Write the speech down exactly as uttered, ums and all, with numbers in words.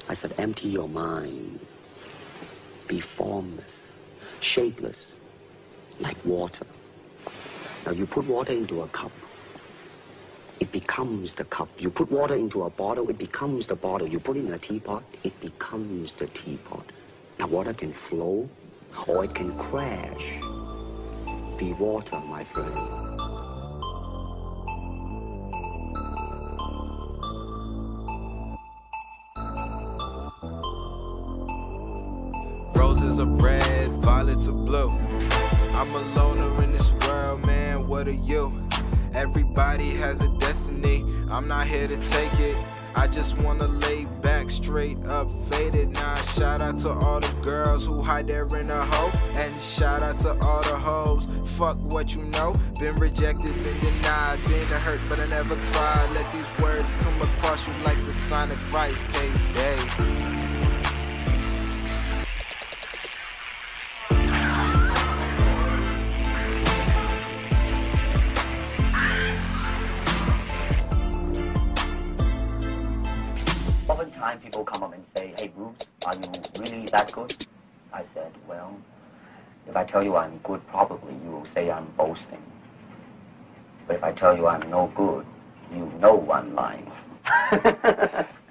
I said, empty your mind. Be formless, shapeless, like water. Now you put water into a cup, it becomes the cup. You put water into a bottle, it becomes the bottle. You put it in a teapot, it becomes the teapot. Now water can flow or it can crash. Be water, my friend. Roses are red, violets are blue. I'm a loner in this world, man, what are you? Everybody has a destiny, I'm not here to take it. I just wanna lay back, straight up, faded. Nah, shout out to all the girls who hide there in a hoe. And shout out to all the hoes, fuck what you know. Been rejected, been denied, been hurt, but I never cried. Let these words come across you like the sign of Christ, K-Day. Oftentimes people come up and say, hey Bruce, are you really that good? I said, well, if I tell you I'm good, probably you will say I'm boasting. But if I tell you I'm no good, you know I'm lying.